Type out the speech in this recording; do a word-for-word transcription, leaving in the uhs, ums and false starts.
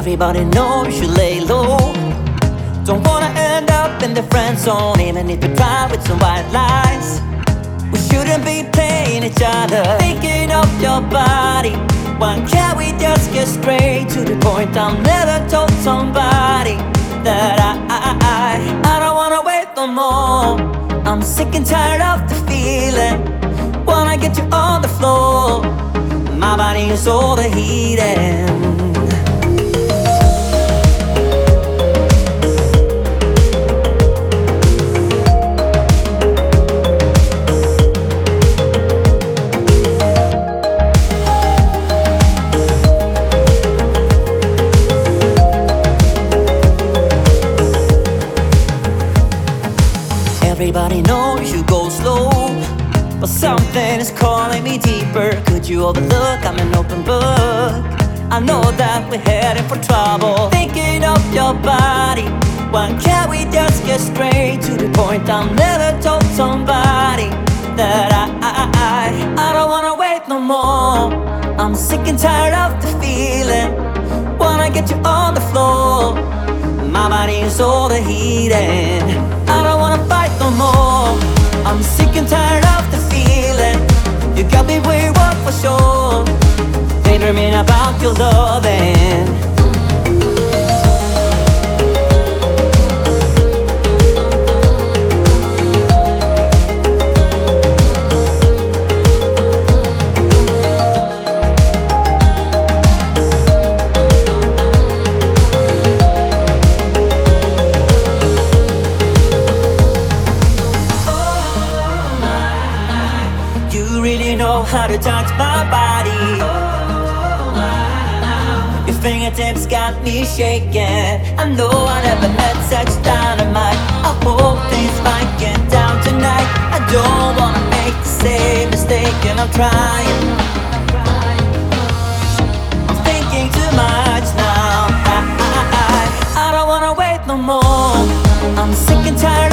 Everybody knows you should lay low. Don't wanna end up in the friend zone, even if you try with some white lies. We shouldn't be playing each other, thinking of your body. Why can't we just get straight to the point? I've never told somebody that I, I, I, I don't wanna wait no more. I'm sick and tired of the feeling. Wanna get you on the floor. My body is overheating. Everybody knows you go slow, but something is calling me deeper. Could you overlook? I'm an open book. I know that we're heading for trouble, thinking of your body. Why can't we just get straight to the point? I've never told somebody that I, I, I, I don't wanna wait no more. I'm sick and tired of the feeling. Wanna get you on the floor. My body is overheating. I don't wanna fight no more. I'm sick and tired of the feeling. You got me where you want for sure. Daydreaming about your loving. You really know how to touch my body. Your fingertips got me shaking. I know I never had such dynamite. I hope things might get down tonight. I don't wanna make the same mistake, and I'm trying. I'm thinking too much now. I, I, I, I don't wanna wait no more. I'm sick and tired